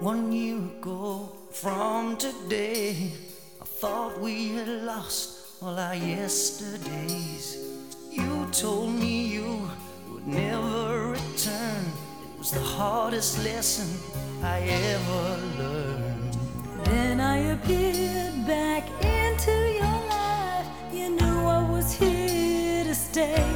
1 year ago from today, I thought we had lost all our yesterdays. You told me you would never return. It was the hardest lesson I ever learned. Then I appeared back into your life. You knew I was here to stay.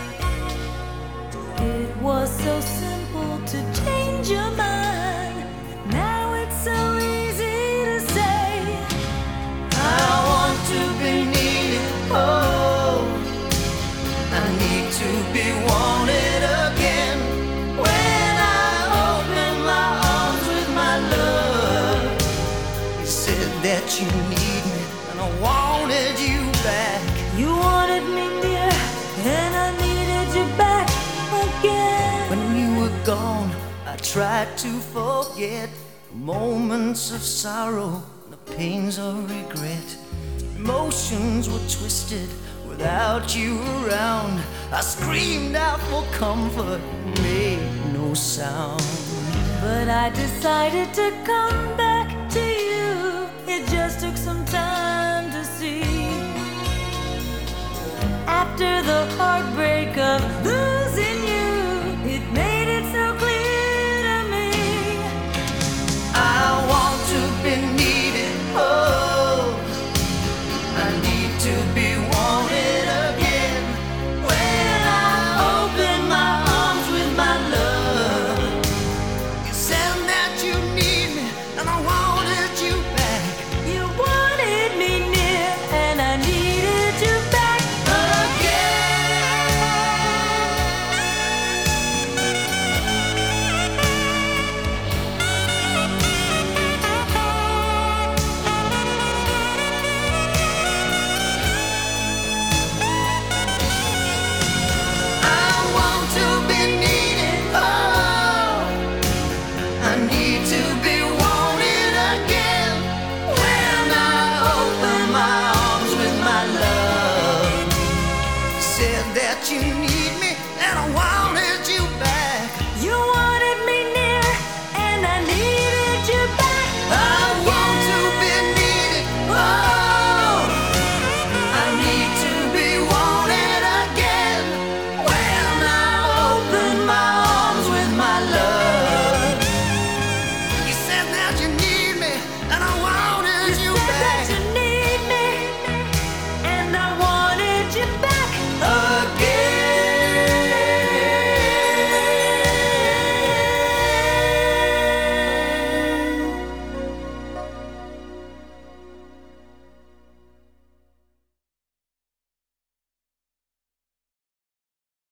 It was so simple to change your mind. Now it's so easy to say, I want to be needed, oh, I need to be wanted again. When I open my arms with my love, you said that you need me and I wanted you back. you wanted me near and I needed you back again. When you were gone, I tried to forget the moments of sorrow and the pains of regret. Emotions were twisted without you around. I screamed out for comfort, made no sound. But I decided to come back to you. It just took some time to see. After the heartbreak of losing you, it made it so clear to me. I want to be needed, oh, I need to be wanted again. When I open my arms with my love, you said that you need me and I wanted you back. You wanted me near and I needed you back again. I want to be needed, oh, I need to be wanted again. When I open my arms with my love, you said that you need me and I want